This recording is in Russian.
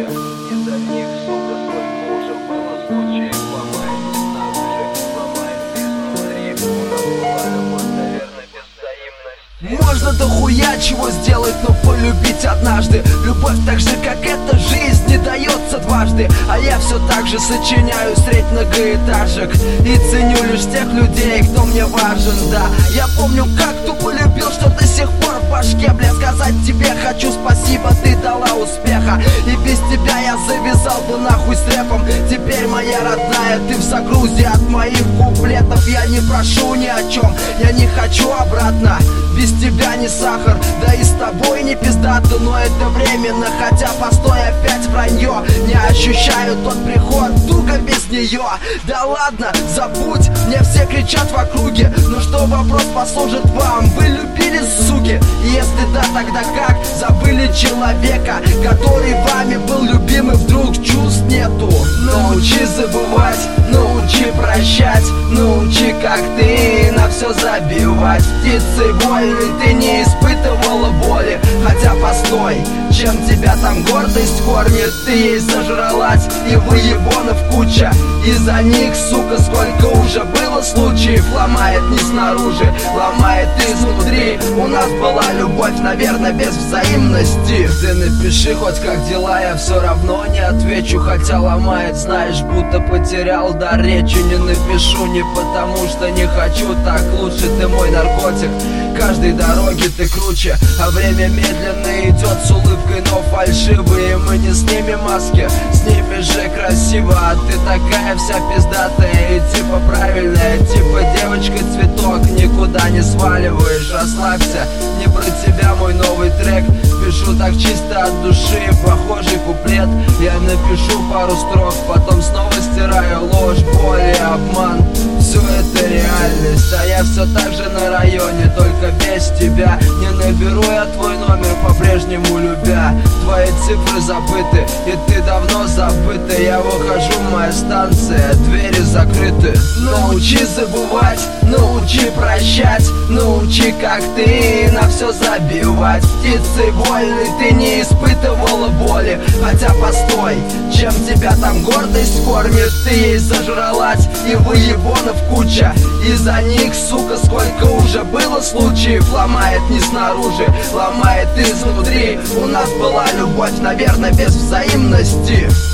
куча. Из-за них, сука, сколько уже было случаев. Ломает снаружи, ломает изнутри. У нас была любовь, наверное, без взаимности. Можно дохуя чего сделать, но полюбить однажды. Любовь так же, как эта жизнь, не дается дважды. А я все так же сочиняю средь многоэтажек и ценю лишь тех людей, кто мне важен, да. Я помню, как тупо любил, что до сих пор в башке. Бля, сказать тебе хочу спасибо, ты дала успеха. И без тебя я завязал бы нахуй с рэпом. Теперь моя родная, ты в загрузе от моих куплетов. Я не прошу ни о чем, я не хочу обратно. Без тебя не сахар, да и с тобой не пиздато. Но это временно, хотя постой, опять вранье. Не ощущаю тот приход, туго без нее. Да ладно, забудь, мне все кричат в округе. Ну что, вопрос послужит вам, вы любили, суки? И если да, тогда как? Забыли человека, который вами был любим, и вдруг чувств нету. Научи забывать, научи прощать, научи, как ты на все забивать. Птицей вольной ты не испытывала боли. Хотя постой, чем тебя там гордость кормит? Ты ей зажралась и выебонов куча. Из-за них, сука, сколько уже было случаев. Ломает не снаружи, ломает изнутри. У нас была любовь, наверное, без взаимности. Ты напиши хоть как дела, я все равно не отвечу. Хотя ломает, знаешь, будто потерял дар речи. Не напишу не потому, что не хочу, так лучше, ты мой наркотик. Каждой дороге ты круче, а время медленно идет с улыбкой, но фальшивые. Мы не снимем маски, снимешь же красиво. А ты такая вся пиздатая и типа правильная. Типа девочка-цветок, никуда не сваливаешь. Расслабься, не про тебя мой новый трек. Пишу так чисто от души, похожий куплет. Я напишу пару строк, потом снова стираю ложь, боль и обман. Все это реальность, а я все так же на районе, только без тебя. Не наберу я твой номер, по-прежнему любя. Твои цифры забыты, и ты давно забыта. Я выхожу, моя станция, двери закрыты. Научи забывать, научи прощать, научи, как ты на все забивать. Птицей вольной ты не испытывала боли. Хотя постой, чем тебя там гордость кормит? Ты ей зажралась и выебонов куча. Из-за них, сука, сколько уже было случаев. Ломает не снаружи, ломает изнутри. У нас была любовь, наверное, без взаимности.